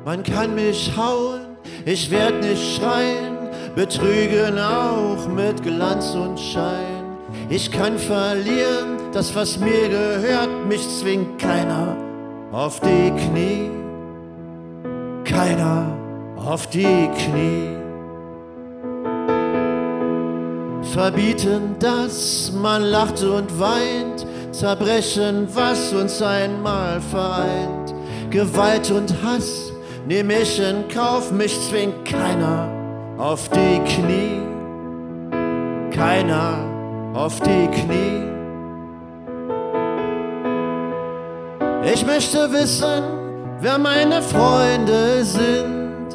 Man kann mich hauen, ich werd nicht schreien, betrügen auch mit Glanz und Schein. Ich kann verlieren, das was mir gehört, mich zwingt keiner auf die Knie. Keiner auf die Knie. Verbieten, dass man lacht und weint, zerbrechen, was uns einmal vereint. Gewalt und Hass nehm ich in Kauf, mich zwingt keiner auf die Knie. Keiner auf die Knie. Ich möchte wissen, wer meine Freunde sind.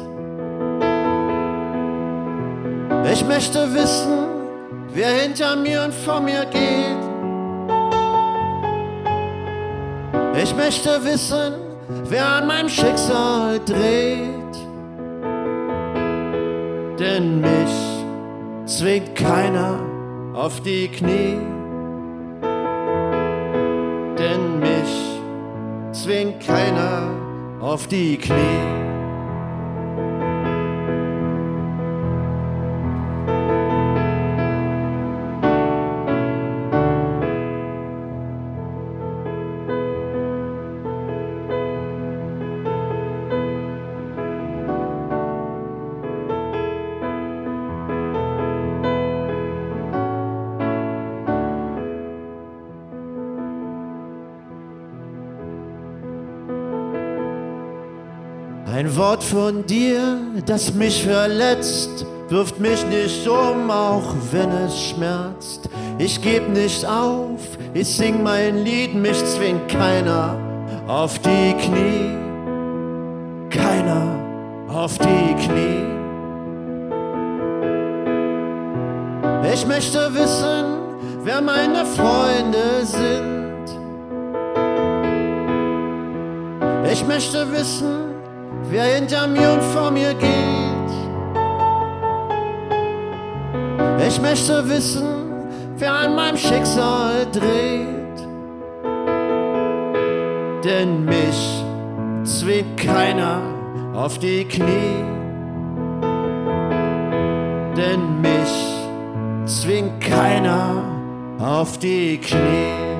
Ich möchte wissen, wer hinter mir und vor mir geht. Ich möchte wissen, wer an meinem Schicksal dreht. Denn mich zwingt keiner auf die Knie. Denn mich zwingt keiner auf die Knie. Ein Wort von dir, das mich verletzt, wirft mich nicht um, auch wenn es schmerzt. Ich geb nicht auf, ich sing mein Lied, mich zwingt keiner auf die Knie. Keiner auf die Knie. Ich möchte wissen, wer meine Freunde sind. Ich möchte wissen, wer hinter mir und vor mir geht. Ich möchte wissen, wer an meinem Schicksal dreht. Denn mich zwingt keiner auf die Knie. Denn mich zwingt keiner auf die Knie.